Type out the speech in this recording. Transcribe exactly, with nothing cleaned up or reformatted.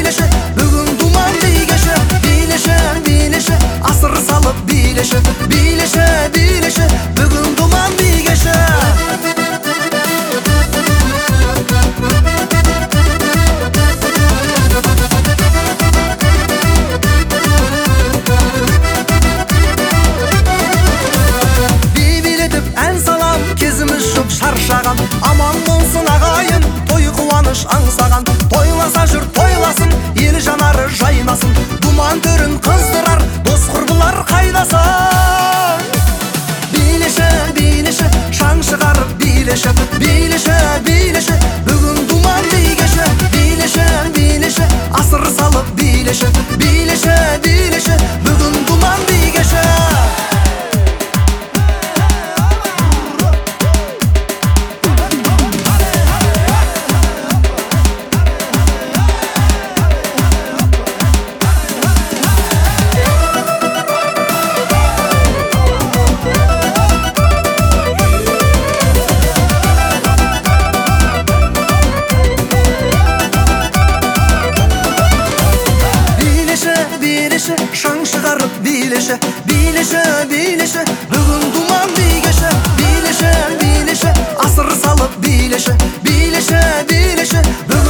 билеші, бүгін думан бейгеші, билеші, билеші, асыр салып билеші, билеші, билеші, бүгін думан бейгеші. Шаршаған, аман болсын ағайын, той қуаныш аңсаған. Тойласа жүр тойласын, ел жанары жайнасын, думан төрін қыздырар, дос құрбылар қайдасын. Билеші, билеші, шаң шығарып билеші, билеші, билеші, бүгін думан бейгеші, билеші, билеші, асыр салып билеші, билеші, билеші, бүгін думан бейгеші. Шаң шығарып билеші, билеші, билеші, бүгін думан бейгеші, билеші, билеші, асыр салып билеші, билеші, билеші, бүгін